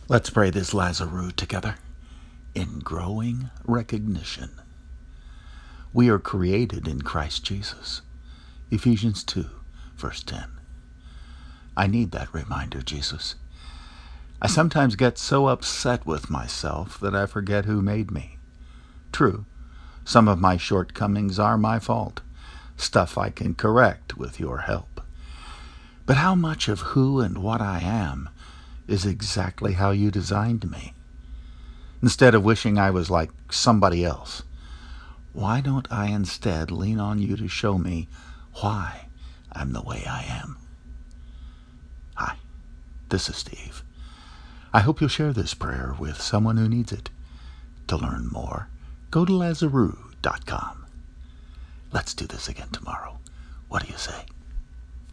Let's pray this Lazarus together. In growing recognition, we are created in Christ Jesus. Ephesians 2, verse 10. I need that reminder, Jesus. I sometimes get so upset with myself that I forget who made me. True, some of my shortcomings are my fault, stuff I can correct with your help. But how much of who and what I am is exactly how you designed me? Instead of wishing I was like somebody else, why don't I instead lean on you to show me why I'm the way I am? Hi, this is Steve. I hope you'll share this prayer with someone who needs it. To learn more, go to Lazarus.com. Let's do this again tomorrow. What do you say?